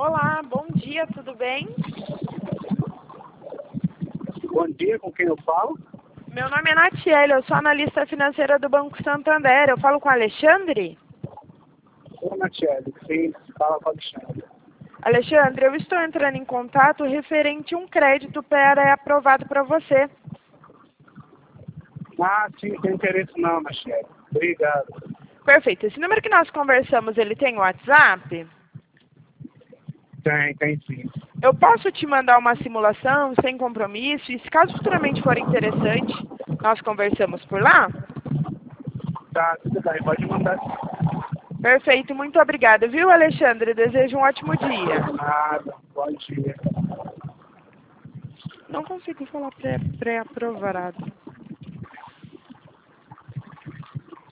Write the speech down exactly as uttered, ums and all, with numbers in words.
Olá, bom dia, tudo bem? Bom dia, com quem eu falo? Meu nome é Natiele, eu sou analista financeira do Banco Santander. Eu falo com o Alexandre? Ô, Natiele, sim, fala com o Alexandre. Alexandre, eu estou entrando em contato referente a um crédito para aprovado para você. Ah, sim, tem interesse não, Natiele. Obrigado. Perfeito. Esse número que nós conversamos, ele tem WhatsApp? Tem, tem sim. Eu posso te mandar uma simulação sem compromisso e se caso futuramente for interessante, nós conversamos por lá? Tá, tudo bem, pode mandar. Perfeito, muito obrigada, viu, Alexandre? Desejo um ótimo dia. Nada, bom dia. Não consigo falar pré- pré-aprovado.